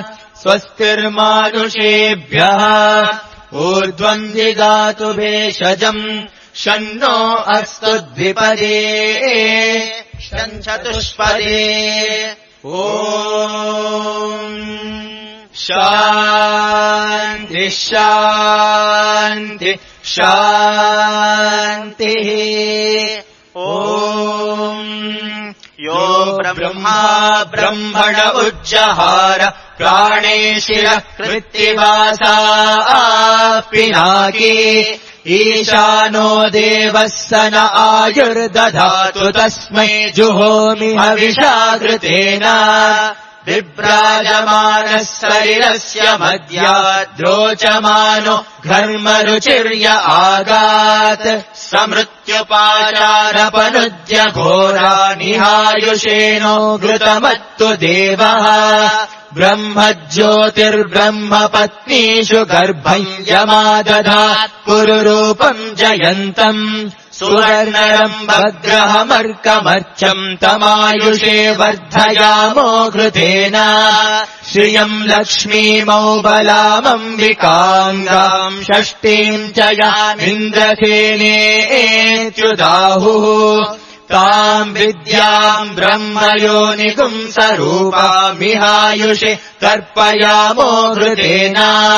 स्वस्तिर्मानुषेभ्यः ऊर्ध्वम् दिगातु भेषजम् शन्नो अस्तु द्विपदे शञ्चतुष्पदे ॐ शान्ति शान्ति शान्तिः ॐ यो ब्रह्मा ब्रह्मण उज्जहार प्राणे शिरः कृत्तिवासा पिनाकी ईशानो देवः स न आयुर्दधातु तस्मै जुहोमि हविषाकृतेन विभ्राजमानः शरीरस्य मध्याद्रोचमानो घर्मरुचिर्य आगात् समृत्युपाचारपनुज्य घोरा निहायुषेणो घृतमत्तु देवः ब्रह्मज्योतिर्ब्रह्मपत्नीषु गर्भम् यमादधात् पुरुरूपम् जयन्तम् सुवर्णरम् भग्रहमर्कमर्चम् तमायुषे वर्धयामो घृतेन श्रियम् लक्ष्मीमौबलामम्बिकाङ्गाम् षष्ठीम् च यामिन्द्रसेनेत्युदाहुः ताम् विद्याम् ब्रह्मयोनिगुम् स्वरूपामिहायुषे तर्पयामो घृतेन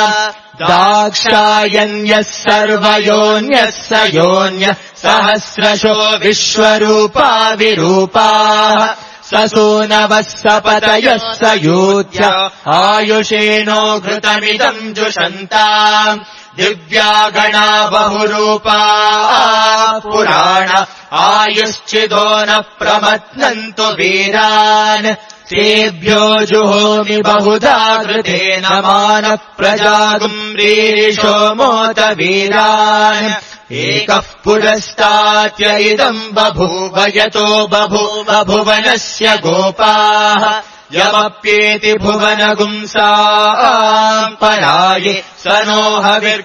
दाक्षायन्यः सर्वयोन्यः स योन्यः सहस्रशो विश्वरूपा विरूपाः ससूनवः सपतयः स यूत्य आयुषेणो घृतमिदम् जुषन्ताम् दिव्या गणा बहुरूपा पुराण आयुश्चिदो न प्रमथ्नन्तु वीरान् तेभ्यो जुहोमि बहुधा कृतेन मानः प्रजागुम्रीरिषो मोत वीरान् एकः पुरस्तात्य इदम् बभूव यतो बभूव भुवनस्य गोपाः यमप्येति भुवनगुंसाम् पराये स नोह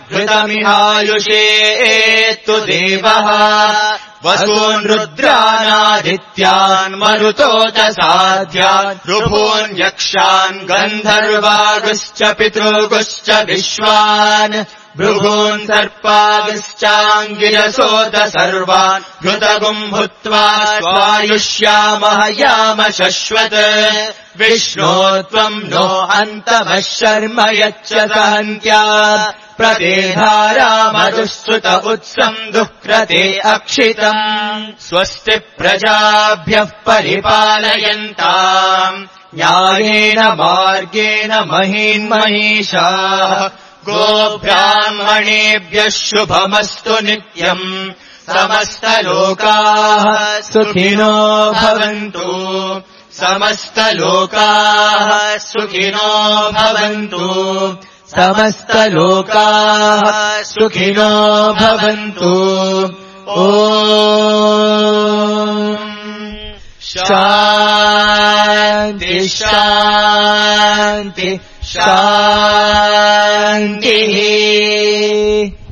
विर्घृतमिहायुषेत्तु देवः वसून् रुद्रानादित्यान् मरुतोत साध्यान् ऋभून् यक्षान् गन्धर्वागुश्च पितृगुश्च विश्वान् भृगून् सर्पागश्चाङ्गिरसोत सर्वान् घृतगुम् भूत्वा स्वायुष्यामः याम शश्वत् विष्णो त्वम् नो अन्तमः शर्म यच्च सहन्त्या प्रदेधारामधुश्रुत उत्सम् दुःक्रते अक्षितम् स्वस्ति प्रजाभ्यः परिपालयन्ताम् न्यायेन मार्गेण महीन्महीषाः गोब्राह्मणेभ्यः शुभमस्तु नित्यम् समस्तलोकाः सुखिनो भवन्तु समस्तलोकाः सुखिनो भवन्तु समस्तलोकाः सुखिनो भवन्तु ॐ शान्ति शान्ति शान्तिः